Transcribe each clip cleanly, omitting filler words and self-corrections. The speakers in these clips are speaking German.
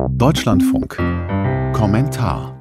Deutschlandfunk. Kommentar.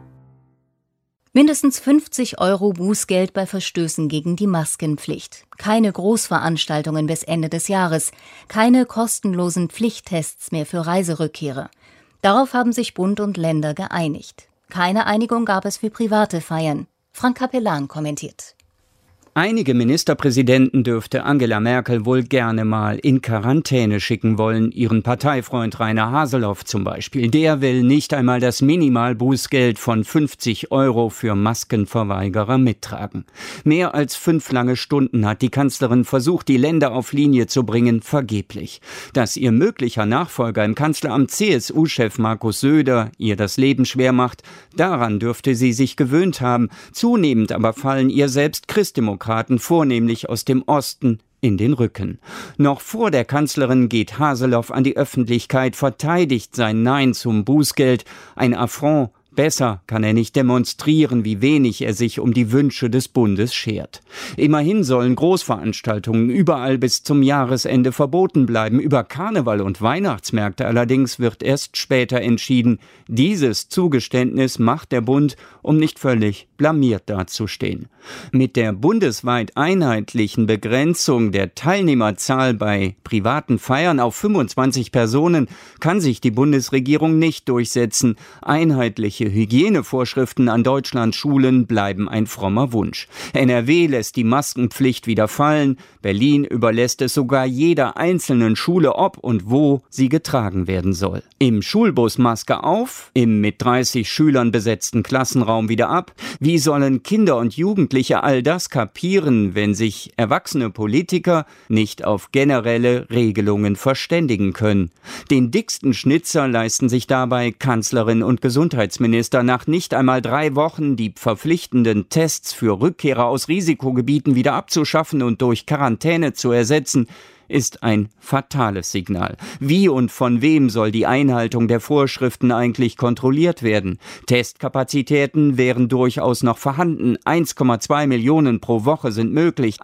Mindestens 50 € Bußgeld bei Verstößen gegen die Maskenpflicht. Keine Großveranstaltungen bis Ende des Jahres. Keine kostenlosen Pflichttests mehr für Reiserückkehrer. Darauf haben sich Bund und Länder geeinigt. Keine Einigung gab es für private Feiern. Frank Capellan kommentiert. Einige Ministerpräsidenten dürfte Angela Merkel wohl gerne mal in Quarantäne schicken wollen. Ihren Parteifreund Rainer Haseloff zum Beispiel. Der will nicht einmal das Minimalbußgeld von 50 € für Maskenverweigerer mittragen. Mehr als 5 lange Stunden hat die Kanzlerin versucht, die Länder auf Linie zu bringen, vergeblich. Dass ihr möglicher Nachfolger im Kanzleramt CSU-Chef Markus Söder ihr das Leben schwer macht, daran dürfte sie sich gewöhnt haben. Zunehmend aber fallen ihr selbst Christdemokraten vornehmlich aus dem Osten in den Rücken. Noch vor der Kanzlerin geht Haseloff an die Öffentlichkeit, verteidigt sein Nein zum Bußgeld, ein Affront. Besser kann er nicht demonstrieren, wie wenig er sich um die Wünsche des Bundes schert. Immerhin sollen Großveranstaltungen überall bis zum Jahresende verboten bleiben. Über Karneval und Weihnachtsmärkte allerdings wird erst später entschieden. Dieses Zugeständnis macht der Bund, um nicht völlig blamiert dazustehen. Mit der bundesweit einheitlichen Begrenzung der Teilnehmerzahl bei privaten Feiern auf 25 Personen kann sich die Bundesregierung nicht durchsetzen. Einheitliche Hygienevorschriften an Deutschlands Schulen bleiben ein frommer Wunsch. NRW lässt die Maskenpflicht wieder fallen. Berlin überlässt es sogar jeder einzelnen Schule, ob und wo sie getragen werden soll. Im Schulbus Maske auf, im mit 30 Schülern besetzten Klassenraum wieder ab. Wie sollen Kinder und Jugendliche all das kapieren, wenn sich erwachsene Politiker nicht auf generelle Regelungen verständigen können? Den dicksten Schnitzer leisten sich dabei Kanzlerin und Gesundheitsminister. Nach nicht einmal 3 Wochen die verpflichtenden Tests für Rückkehrer aus Risikogebieten wieder abzuschaffen und durch Quarantäne zu ersetzen, ist ein fatales Signal. Wie und von wem soll die Einhaltung der Vorschriften eigentlich kontrolliert werden? Testkapazitäten wären durchaus noch vorhanden. 1,2 Millionen pro Woche sind möglich.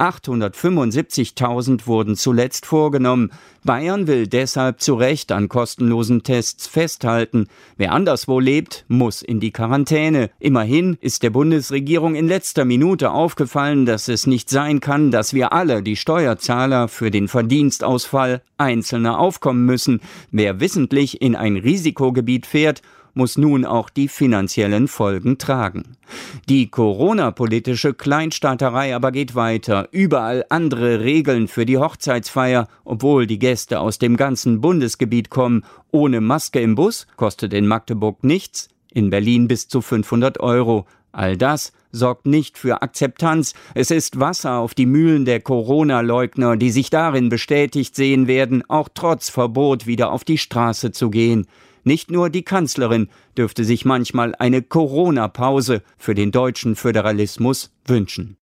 875.000 wurden zuletzt vorgenommen. Bayern will deshalb zu Recht an kostenlosen Tests festhalten. Wer anderswo lebt, muss in die Quarantäne. Immerhin ist der Bundesregierung in letzter Minute aufgefallen, dass es nicht sein kann, dass wir alle, die Steuerzahler, für den Verdienstausfall Einzelner aufkommen müssen. Wer wissentlich in ein Risikogebiet fährt, muss nun auch die finanziellen Folgen tragen. Die Corona-politische Kleinstaaterei aber geht weiter. Überall andere Regeln für die Hochzeitsfeier, obwohl die Gäste aus dem ganzen Bundesgebiet kommen. Ohne Maske im Bus kostet in Magdeburg nichts, in Berlin bis zu 500 €. All das sorgt nicht für Akzeptanz. Es ist Wasser auf die Mühlen der Corona-Leugner, die sich darin bestätigt sehen werden, auch trotz Verbot wieder auf die Straße zu gehen. Nicht nur die Kanzlerin dürfte sich manchmal eine Corona-Pause für den deutschen Föderalismus wünschen.